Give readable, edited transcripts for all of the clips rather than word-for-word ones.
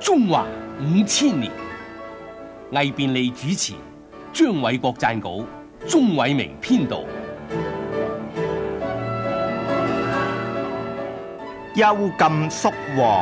中華5000年，魏便利主持，張偉國撰稿，鍾偉明編導。 幽禁肅王。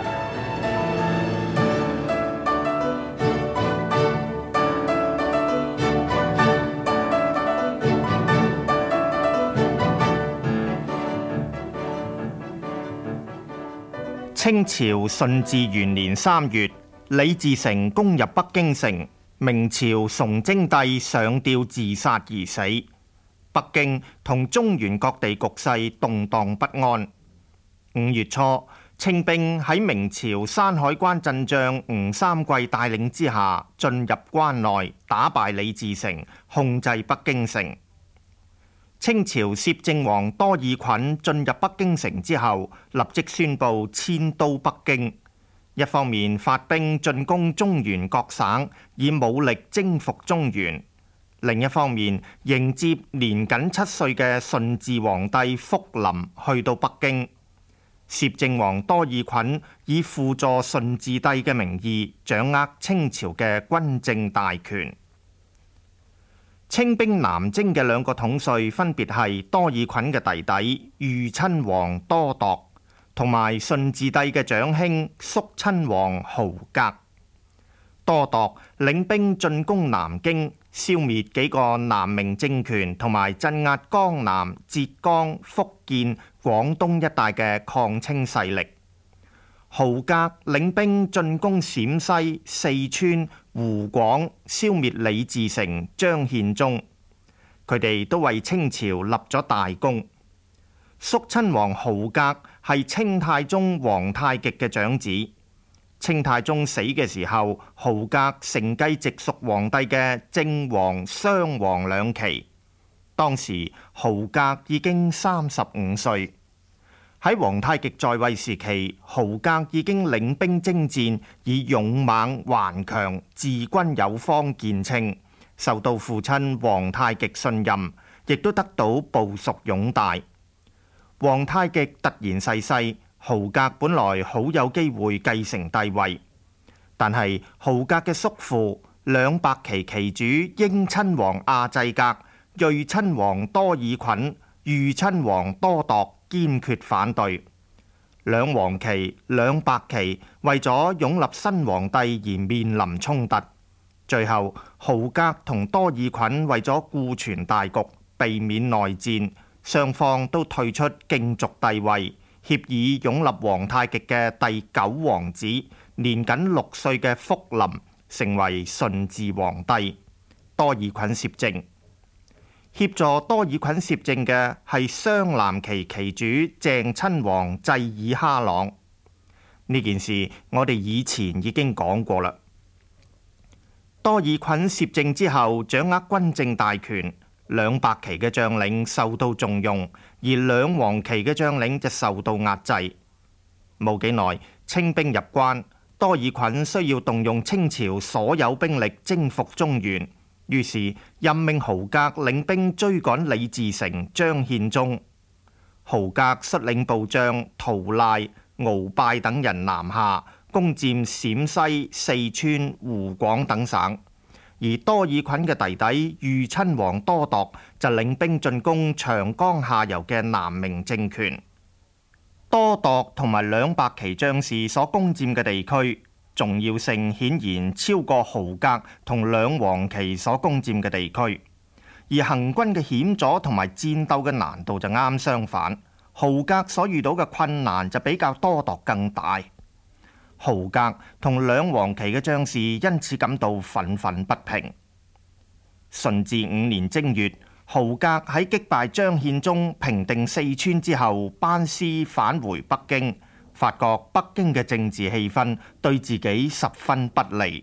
清朝順治元年3月，李自成攻入北京城，明朝崇禎帝上吊自殺而死。北京同中原各地局勢動盪不安。5月初，清兵喺明朝山海關陣將吳三桂帶領之下進入關內，打敗李自成，控制北京城。清朝攝政王多爾袞進入北京城之後，立即宣布遷都北京。一方面發兵進攻中原各省，以武力征服中原；另一方面迎接年僅7歲嘅順治皇帝福臨去到北京。攝政王多爾袞以輔助順治帝嘅名義，掌握清朝嘅軍政大權。清兵南征嘅2個統帥分別係多爾袞嘅弟弟豫親王多鐸，同埋順治帝嘅長兄肅親王豪格。多鐸領兵進攻南京，消滅幾個南明政權，同埋鎮壓江南、浙江、福建、廣東一帶嘅抗清勢力。豪格領兵進攻陝西、四川、湖廣，消滅李自成、張獻忠。佢哋都為清朝立咗大功。肅親王豪格係清太宗皇太極嘅長子。清太宗死嘅時候，豪格承繼直屬皇帝嘅正黃、雙黃兩旗。當時豪格已經35歲。喺皇太極在位時期，豪格已經領兵征戰，以勇猛頑強、治軍有方見稱，受到父親皇太極信任，亦都得到部屬擁戴。皇太極突然逝世，豪格本來好有機會繼承帝位，但係豪格嘅叔父兩白旗旗主英親王亞濟格、睿親王多爾袞、豫親王多鐸堅決反對。兩黃旗、兩白旗為咗擁立新皇帝而面臨衝突，最後豪格同多爾袞為咗顧全大局，避免內戰，雙方都退出競逐帝位，協議擁立皇太極嘅第9王子，年僅6歲嘅福臨成為順治皇帝，多爾袞攝政。協助多爾袞攝政嘅係雙藍旗旗主鄭親王濟爾哈朗。呢件事我哋以前已經講過啦。多爾袞攝政之後，掌握軍政大權，兩白旗嘅將領受到重用，而兩黃旗嘅將領就受到壓制。冇幾耐，清兵入關，多爾袞需要動用清朝所有兵力征服中原。於是任命豪格領兵追趕李自成、張獻忠。豪格率領部將陶賴、敖拜等人南下，攻佔陝西、四川、湖廣等省。而多爾袞嘅弟弟豫親王多鐸就領兵進攻長江下游嘅南明政權。多鐸同埋兩白旗將士所攻佔嘅地區，重要性顯然超過豪格同兩黃旗所攻佔嘅地區，而行軍嘅險阻同埋戰鬥嘅難度就啱相反，豪格所遇到嘅困難就比較多鐸更大。豪格同兩黃旗嘅將士因此感到憤憤不平。順治5年正月，豪格喺擊敗張獻忠、平定四川之後，班師返回北京。發覺北京嘅政治氣氛對自己十分不利。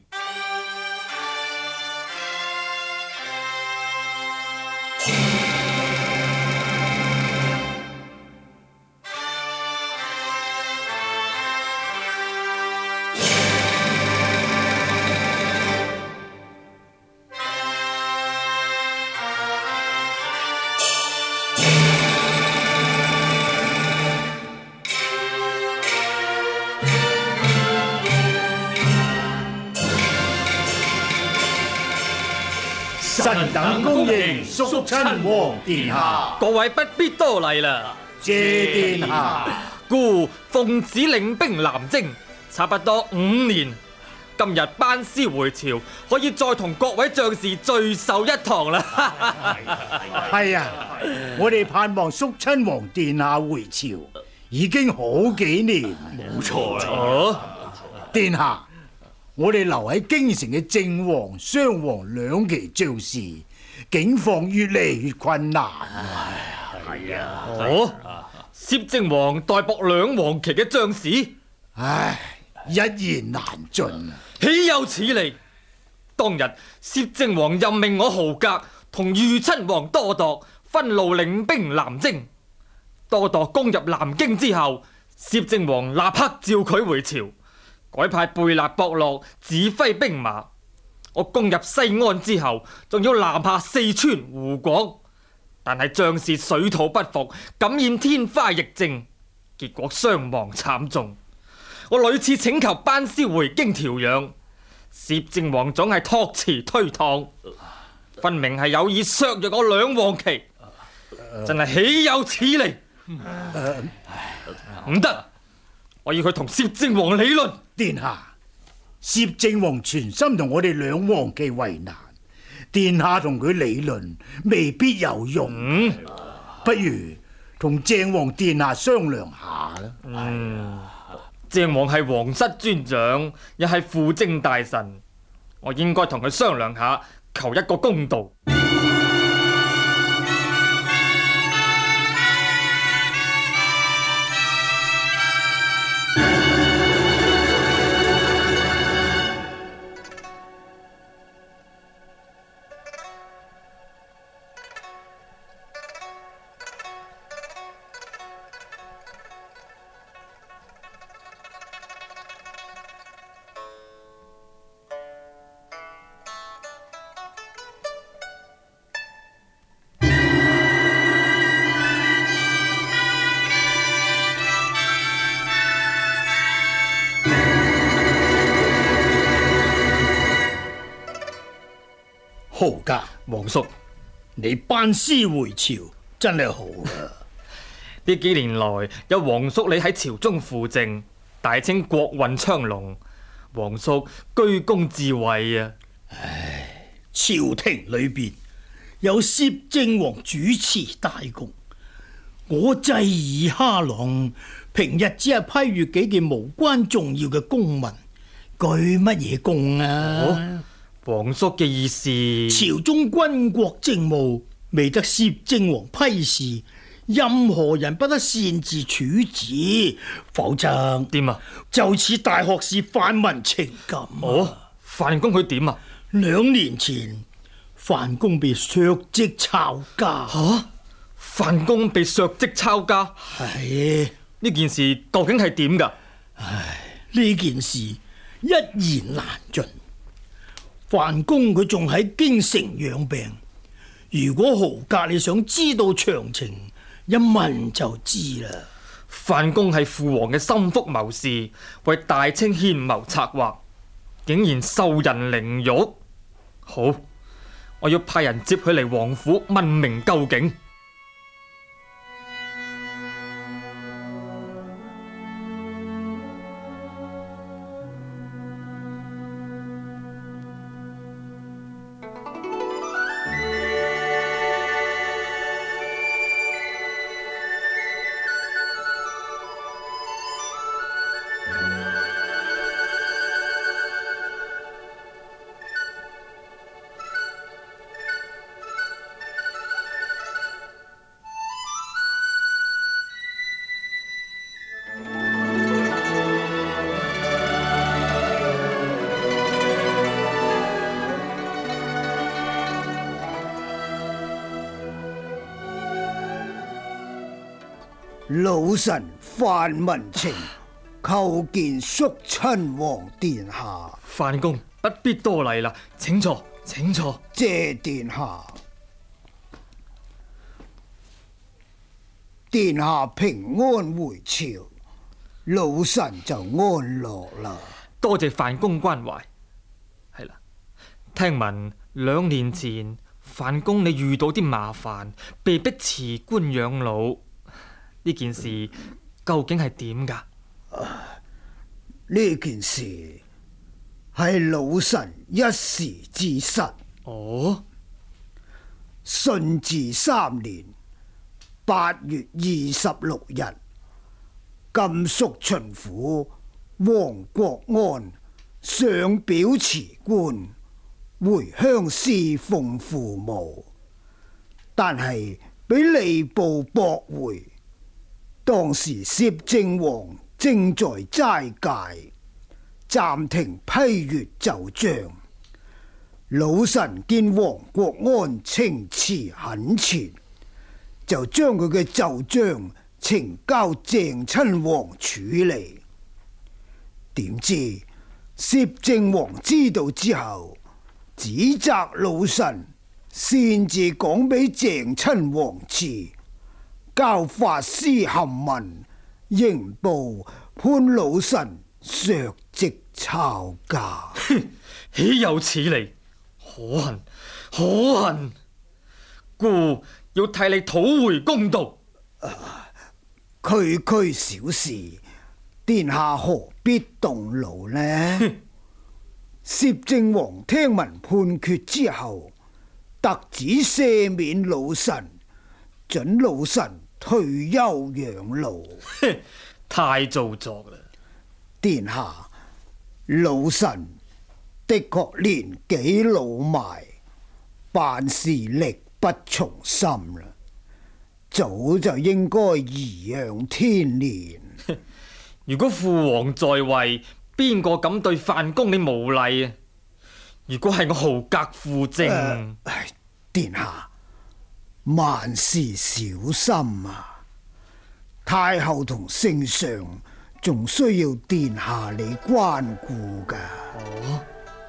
臣等恭迎肅親王殿下。 各位不必多禮啦， 謝殿下。 故奉旨領兵南征，差不多5年。今日班師回朝，可以再同各位將士聚首一堂啦。 係啊，我哋盼望肅親王殿下回朝，已經好幾年。冇錯啦。殿下，我哋留喺京城嘅正黃、雙黃兩旗將士，境況越嚟越困難。係啊。 哦，攝政王代薄兩黃旗嘅將士， 唉，一言難盡啊！ 豈有此理！當日攝政王任命我豪格同豫親王多鐸分路領兵南征。多鐸攻入南京之後，攝政王立刻召佢回朝，改派貝勒博洛指揮兵馬。我攻入西安之後，仲要南下四川、湖廣，但係將士水土不服，感染天花疫症，結果傷亡慘重。我屢次請求班師回京調養，攝政王總係託辭推搪，分明係有意削弱我兩黃旗，真係豈有此理！唔得，我要佢同攝政王理論。 殿下，攝政王全心同我哋兩黃旗為難，殿下同佢理論未必有用。不如同鄭王殿下商量下啦。 鄭王係皇室尊長，又係輔政大臣，我應該同佢商量下，求一個公道。 豪格， 皇叔， 你班師回朝真係好啦！ 呢幾年來有皇叔你喺朝中輔政，大清國運昌隆，皇叔居功至偉啊！ 唉，朝廷裏邊有攝政王主持大局，我制爾哈朗平日只係批閱幾件無關重要嘅公文，舉乜嘢功啊？ 皇叔嘅意思， 朝中軍國政務未得攝政王批示，任何人不得擅自處置，否則點啊？ 就似大學士范文情咁。 哦，范公佢點啊 ？2年前，范公被削職抄家。 吓？范公被削職抄家？ 係。 呢件事究竟係點噶？ 唉，呢件事一言難盡。范公佢仲喺京城養病，如果豪格你想知道詳情，一問就知啦。 范公係父王嘅心腹謀士，為大清獻謀策劃，竟然受人凌辱。好，我要派人接佢嚟王府問明究竟。 老臣范文情叩見肅親王殿下。 范公不必多禮啦，請坐，請坐。 謝殿下。殿下平安回朝，老臣就安樂啦。 多謝范公關懷。係啦，聽聞2年前范公你遇到啲麻煩，被迫辭官養老，呢件事究竟係點㗎？ 呢件事係老臣一時之失。 哦， 順治3年8月26日，甘肅巡撫王國安上表辭官，回鄉侍奉父母，但係俾吏部駁回。當時攝政王正在齋戒，暫停批閱奏章。老臣見王國安情辭懇切，就將佢嘅奏章呈交鄭親王處理。點知攝政王知道之後，指責老臣擅自講俾鄭親王知，交法師函文，刑部判老臣削職抄家。 豈有此理！可恨，可恨！孤要替你討回公道。 區區小事，殿下何必動怒呢？攝政王聽聞判決之後，特旨赦免老臣，准老臣退休養老。 太做作啦！ 殿下，老臣的確年紀老邁，辦事力不從心啦，早就應該頤養天年。 如果父王在位，邊個敢對范公你無禮啊？如果係我豪格輔政， 殿下萬事小心啊！太后同聖上仲需要殿下你關顧噶。 哦，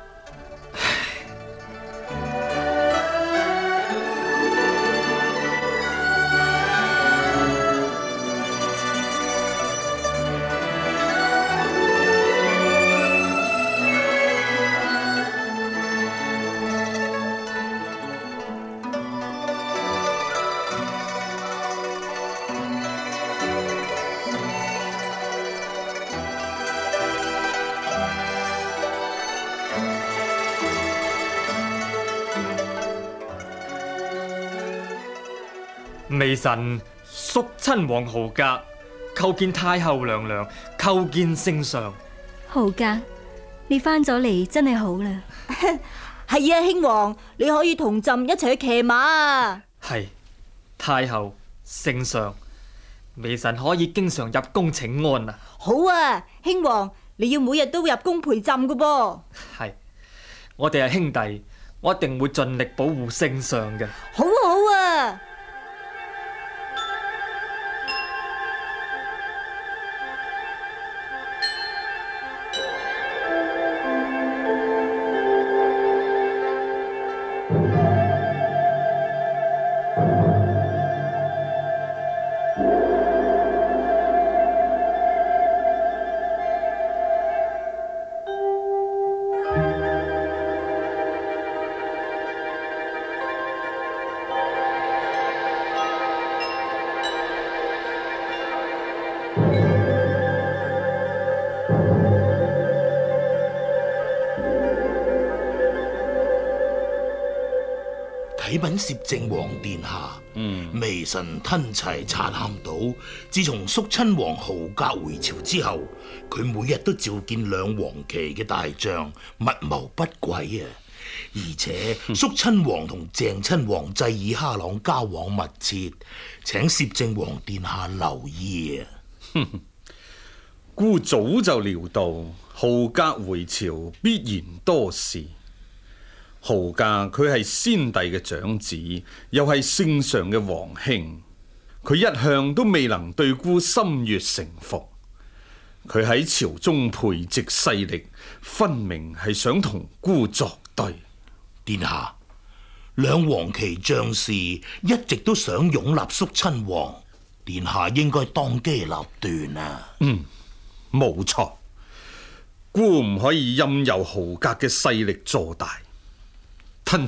微臣肅親王豪格，叩見太后娘娘，叩見聖上。 豪格，你翻咗嚟真係好啦。 係啊，兄王，你可以同朕一齊去騎馬啊。 係，太后聖上，微臣可以經常入宮請安啊。 好啊，兄王，你要每日都入宮陪朕噶噃。 係，我哋係兄弟，我一定會盡力保護聖上嘅。 好啊，好啊。 啟稟攝政王殿下，微臣吞齊察勘到，自從肅親王豪格回朝之後，佢每日都召見兩黃旗嘅大將，密謀不軌啊！而且肅親王同鄭親王濟爾哈朗交往密切，請攝政王殿下留意啊！ 孤早就料到豪格回朝必然多事。豪格佢係先帝嘅長子，又係聖上嘅皇兄，佢一向都未能對孤心悅誠服。佢喺朝中培植勢力，分明係想同孤作對。 殿下，兩黃旗將士一直都想擁立肅親王，殿下應該當機立斷啊！ 冇錯，孤唔可以任由豪格嘅勢力坐大。吞齊，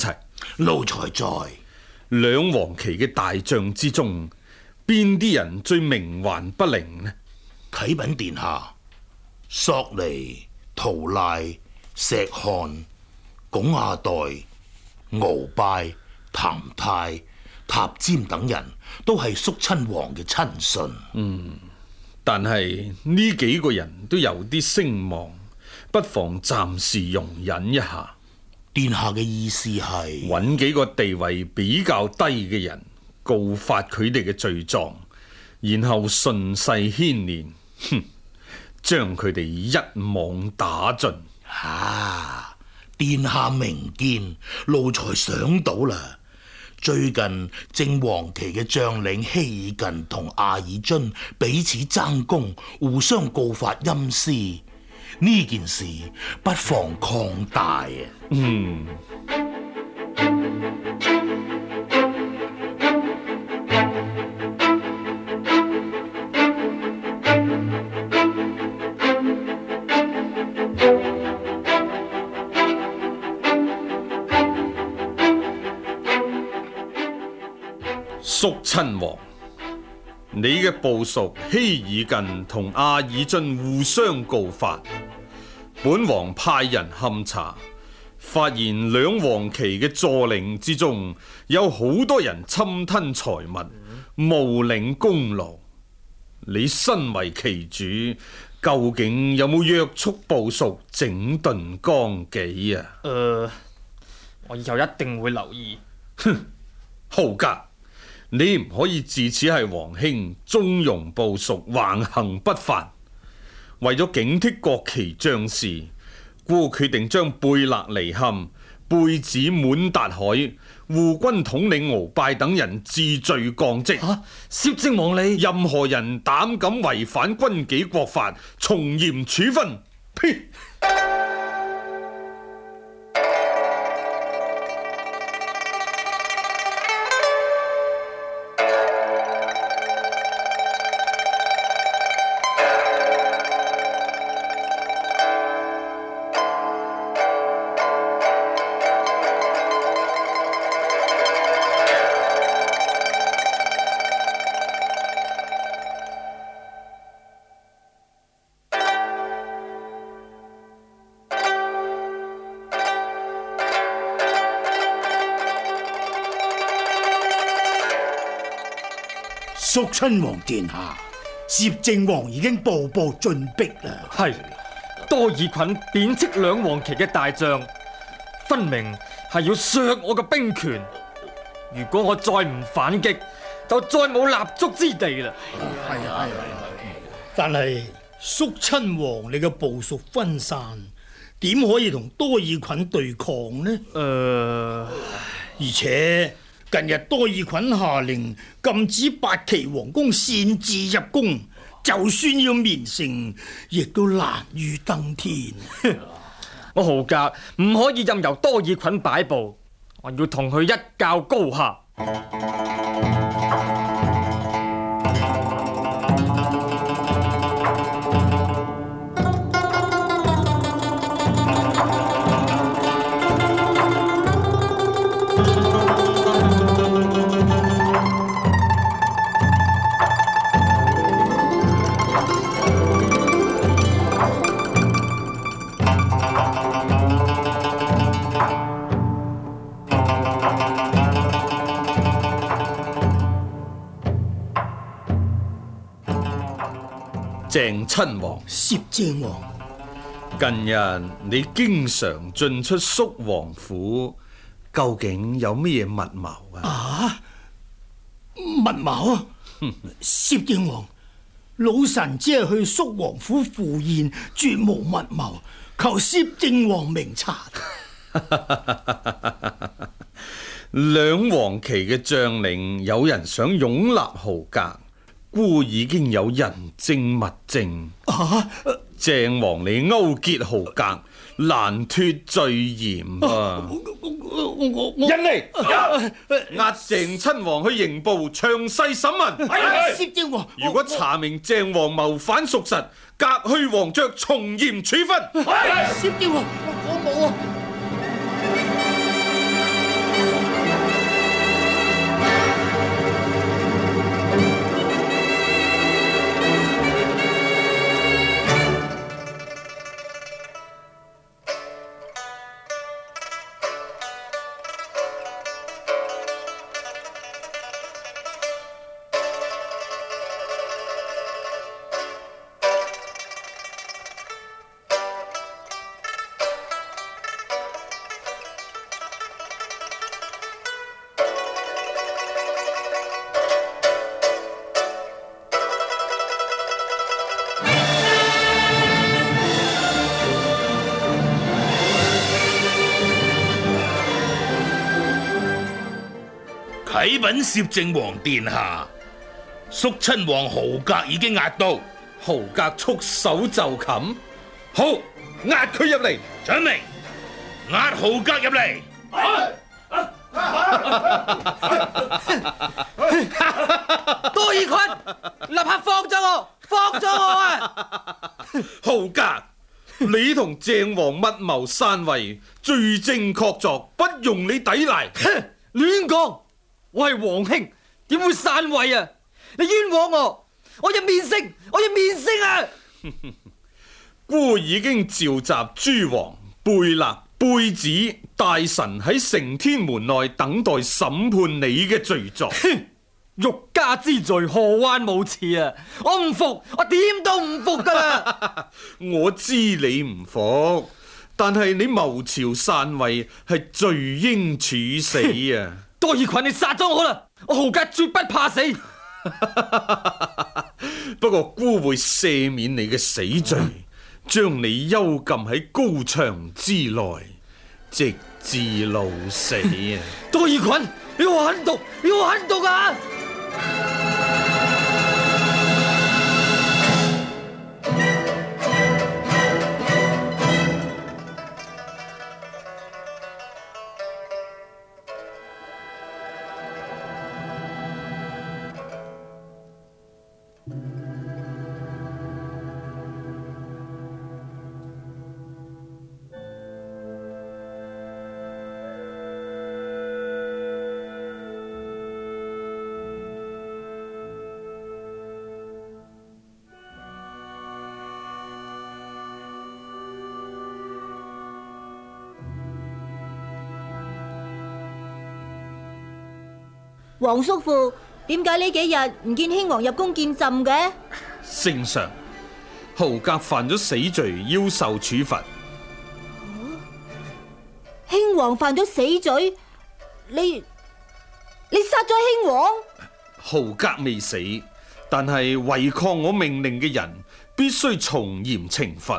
奴才在。 兩黃旗嘅大將之中，邊啲人最冥頑不靈呢？ 啟稟殿下，索尼、圖賴、石漢、龔亞代、敖拜、譚泰、塔尖等人都係肅親王嘅親信。 但係呢幾個人都有啲聲望，不妨暫時容忍一下。 殿下嘅意思係揾幾個地位比較低嘅人告發佢哋嘅罪狀，然後順勢牽連，將佢哋一網打盡。 殿下明見，奴才想到啦。最近正黃旗嘅將領希爾近同阿爾津彼此爭功，互相告發陰私，呢件事不妨擴大啊！ 肅親王，你嘅部屬希爾近同阿爾津互相告發，本王派人勘查，發現兩黃旗嘅座領之中有好多人侵吞財物，冒領功勞。你身為旗主，究竟有冇約束部屬整頓綱紀啊？ 我以後一定會留意。 豪格，你唔可以自此係皇兄縱容部屬橫行不法，為咗警惕國旗將士，故決定將貝勒尼坎、貝子滿達海、護軍統領敖拜等人治罪降職。 攝政王你， 任何人膽敢違反軍紀國法，從嚴處分。呸！ 肅親王殿下，攝政王已經步步進逼啦。 係多爾袞貶斥兩黃旗嘅大將，分明係要削我嘅兵權。如果我再唔反擊，就再冇立足之地啦。 但係肅親王你嘅部屬分散，點可以同多爾袞對抗呢？而且近日多爾袞下令禁止八旗皇宮擅自入宮，就算要綿城，亦都難於登天。 我豪格唔可以任由多爾袞擺布，我要同佢一較高下。 鄭親王， 攝政王， 近日你經常進出肅王府，究竟有咩密謀啊？ 密謀啊！攝政王，老臣只係去肅王府赴宴，絕無密謀，求攝政王明察。 兩黃旗嘅將領有人想擁立豪格，故已經有人證物證。鄭王你勾結豪格，難脫罪嫌啊！人嚟，押鄭親王去刑部詳細審問。 攝政王， 如果查明鄭王謀反屬實，革去皇爵，從嚴處分。 攝政王，我冇啊！ 啟稟攝政王殿下，肅親王豪格已經押到。 豪格束手就擒，好，押佢入嚟。 遵命，押豪格入嚟。 多爾袞，立刻放咗我，放咗我啊！ 豪格，你同鄭王密謀篡位，罪證確鑿，不容你抵賴。 亂講，我係皇兄，點會篡位啊？你冤枉我！我有面色，我有面色啊！ 孤已經召集諸王、貝勒、貝子、大臣喺承天門內等待審判你嘅罪狀。 欲加之罪，何患無辭啊！我唔服，我點都唔服噶啦！ 我知你唔服，但係你謀朝篡位係罪應處死啊！ 多爾袞，你殺咗我啦！我豪格絕不怕死。 不過孤會赦免你嘅死罪，將你幽禁喺高牆之內，直至老死啊！ 多爾袞，你好狠毒，你好狠毒啊！ 王叔父，點解呢幾日唔見興王入宮見朕嘅？ 聖上，豪格犯咗死罪，要受處罰。 興王犯咗死罪，你殺咗興王？ 豪格未死，但係違抗我命令嘅人，必須從嚴懲罰。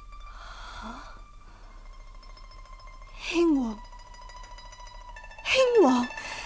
興王。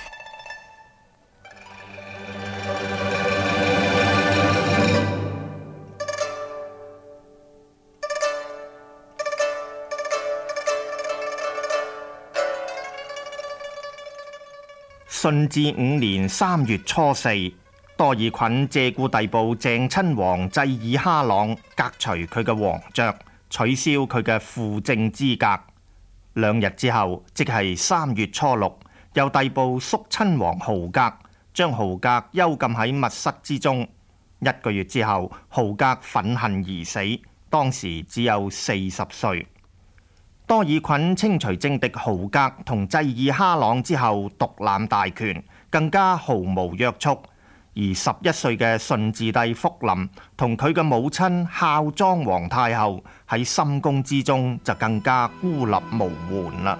順治5年3月初4，多爾袞借故逮捕鄭親王濟爾哈朗，革除佢嘅王爵，取消佢嘅輔政資格。2日之後，即係3月初6，又逮捕肅親王豪格，將豪格幽禁喺密室之中。1個月之後，豪格憤恨而死，當時只有40歲。多爾袞清除政敵豪格同濟爾哈朗之後，獨攬大權，更加毫無約束。而11歲嘅順治帝福臨同佢嘅母親孝莊皇太后喺深宮之中就更加孤立無援啦。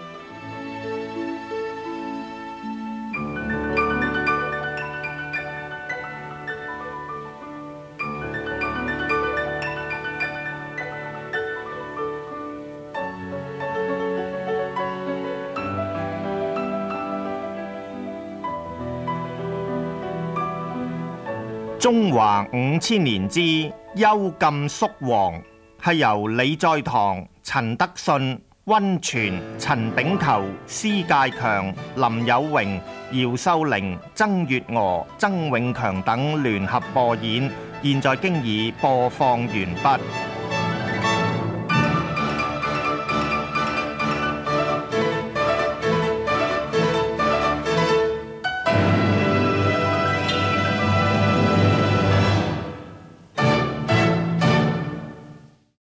中華5000年之幽禁肅王，係由李在堂、陳德信、溫泉、陳炳球、施介強、林有榮、姚秀玲、曾月娥、曾永強等聯合播演，現在經已播放完畢。